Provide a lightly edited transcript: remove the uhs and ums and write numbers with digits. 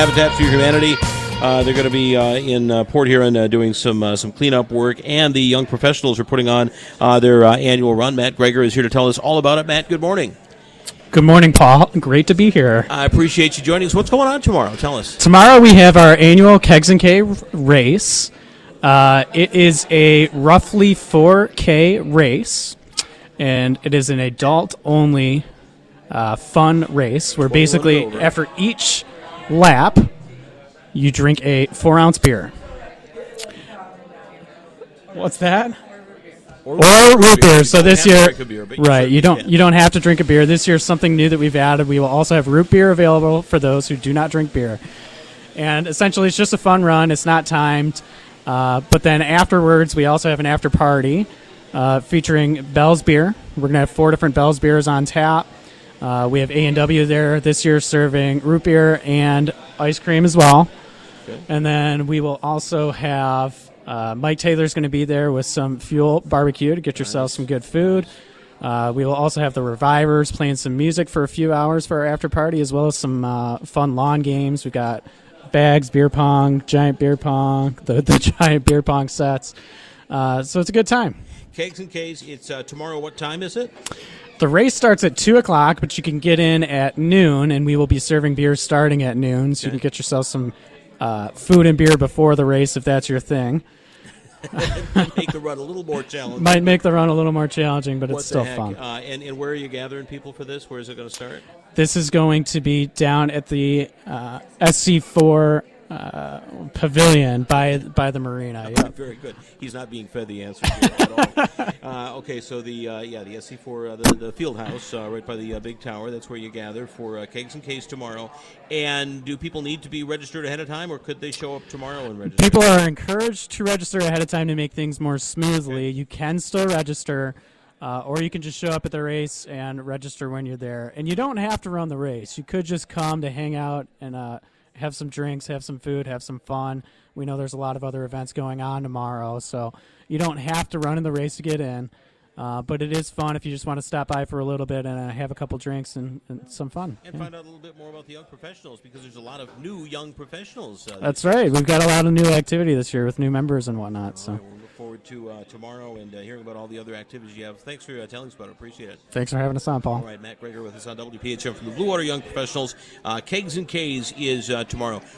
Habitat for Humanity. They're going to be in Port Huron doing some cleanup work, and the young professionals are putting on their annual run. Matt Gregor is here to tell us all about it. Matt, good morning. Good morning, Paul. Great to be here. I appreciate you joining us. What's going on tomorrow? Tell us. Tomorrow we have our annual Kegs and K race. It is a roughly 4K race, and it is an adult-only fun race where basically after each lap you drink a 4-ounce beer. What's that? Or root beer. So this year, right? You don't have to drink a beer. This year, something new that we've added. We will also have root beer available for those who do not drink beer. And essentially, it's just a fun run. It's not timed. But then afterwards, we also have an after party featuring Bell's Beer. We're gonna have 4 different Bell's beers on tap. We have A&W there this year serving root beer and ice cream as well. Good. And then we will also have Mike Taylor's going to be there with some Fuel Barbecue to get yourself some good food. We will also have the Revivers playing some music for a few hours for our after party, as well as some fun lawn games. We've got bags, beer pong, giant beer pong, the giant beer pong sets. So it's a good time. Kegs and K's, it's tomorrow. What time is it? The race starts at 2 o'clock, but you can get in at noon, and we will be serving beer starting at noon, so you can get yourself some food and beer before the race if that's your thing. Make the run a little more challenging. Might make the run a little more challenging, but it's still fun. And where are you gathering people for this? Where is it going to start? This is going to be down at the SC4 pavilion by the marina. Yep. Very good. He's not being fed the answer here at all. Okay, so the SC4, the field house right by the big tower. That's where you gather for Kegs and K's tomorrow. And do people need to be registered ahead of time, or could they show up tomorrow and register? People are encouraged to register ahead of time to make things more smoothly. Okay. You can still register. Or you can just show up at the race and register when you're there. And you don't have to run the race. You could just come to hang out and have some drinks, have some food, have some fun. We know there's a lot of other events going on tomorrow, so you don't have to run in the race to get in. But it is fun if you just want to stop by for a little bit and have a couple drinks and some fun. And find out a little bit more about the young professionals, because there's a lot of new young professionals. That's right. We've got a lot of new activity this year with new members and whatnot. So. Right, we'll look forward to tomorrow and hearing about all the other activities you have. Thanks for telling us about it. Appreciate it. Thanks for having us on, Paul. All right, Matt Gregor with us on WPHM from the Blue Water Young Professionals. Kegs and K's is tomorrow.